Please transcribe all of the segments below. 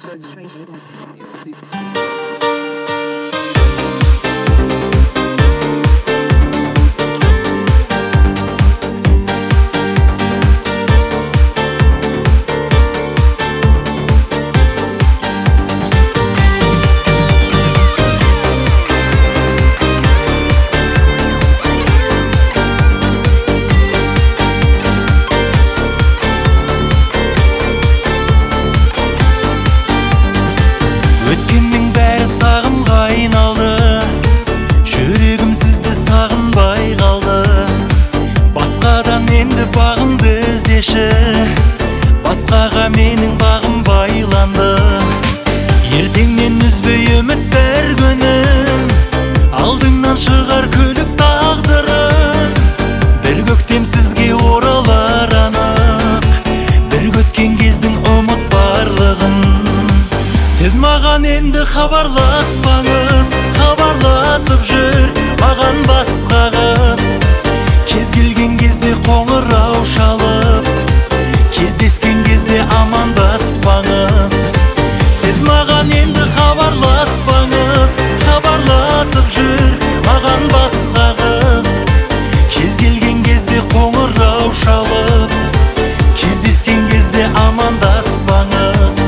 Өткеннің бәрі сағымға айналды, жүрегім сізді сағынбай қалды. Басқадан енді бағымды іздеші, басқаға менің бағым байланды. Ертеңнен үзбей үміт бір күнім, алдыңнан шығар көлік тағдырым. Бір көктем сізге оралар анық, бір көткен кездің ұмыт барлығын. Сіз маған енді хабарласпаңыз, хабарласып жүр маған басқа қыз. Кез келген кезде қоңырау шалып, кездескен кезде амандаспаңыз. Сіз маған енді хабарласпаңыз, хабарласып жүр маған басқа қыз. Кез келген кезде қоңырау шалып, кездескен кезде амандаспаңыз.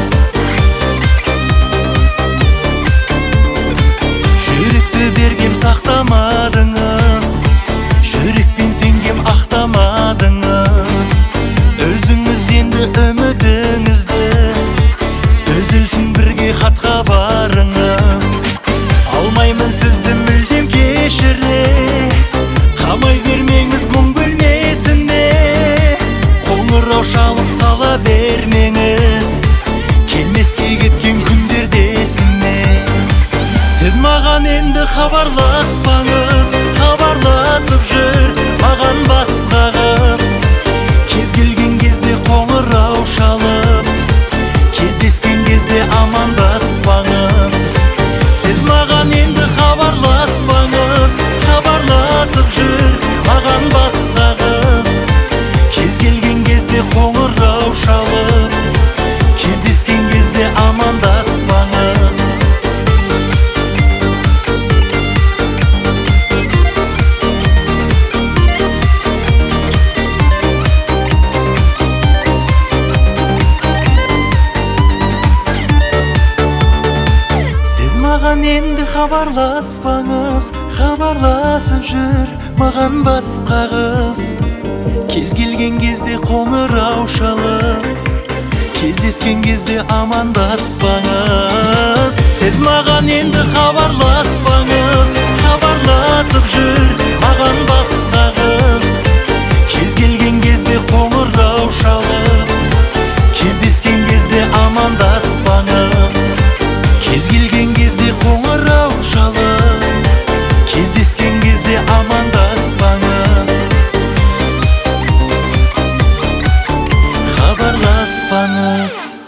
Бергем сақтамадыңыз, жүрекпен сенгем ақтамадыңыз. Өзіңіз енді үмітіңізді, үзілсін бірге хатқа барыңыз. Алмаймын сізді мүлдем кешіре, қамай бермеңіз мұң бөлмесіне. Қоңырау шалып сала бермеңіз, келмеске кеткен күндерде есіме. Сіз маған енді хабарласпаңыз, хабарласып жүр маған басқа қыз. Кез келген кезде қоңырау шалып, кездескен кезде амандаспаңыз. Сіз маған енді хабарласпаңыз, хабарласып жүр маған басқа қыз. Кез келген кезде қоңырау шалып, кездескен кезде амандаспаңыз. Маған енді хабарласпаңыз, хабарласып жүр маған басқа қыз. Кез келген кезде қоңырау шалып, кездескен кезде амандаспаңыз. Сіз маған енді хабарласпаңыз, хабарласып жүр маған басқа қыз. Кез келген кезде қоңырау шалып, кездескен кезде амандаспаңыз. Кез келген кезде қоңырау шалып, кездескен кезде амандаспаңыз. Хабарласпаңыз.